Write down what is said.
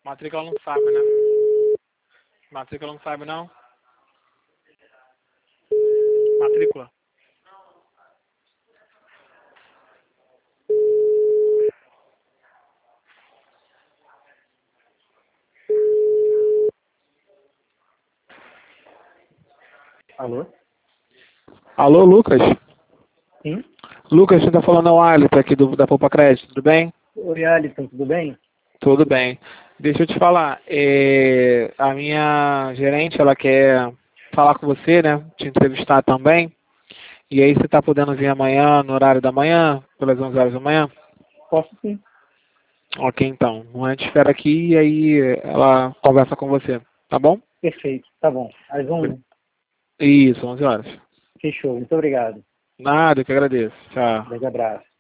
Matrícula não sabe, né? Matrícula não sabe, não? Matrícula. Alô? Alô, Lucas? Sim? Lucas, você tá falando ao Alisson aqui da Poupa Crédito, tudo bem? Oi, Alisson, tudo bem? Tudo bem. Deixa eu te falar, a minha gerente, ela quer falar com você, né? Te entrevistar também. E aí você tá podendo vir amanhã, no horário da manhã, pelas 11 horas da manhã? Posso sim. Ok, então. A gente espera aqui e aí ela conversa com você, tá bom? Perfeito, tá bom. Às 11? Isso, 11 horas. Fechou, muito obrigado. Nada, eu que agradeço. Tchau. Grande abraço.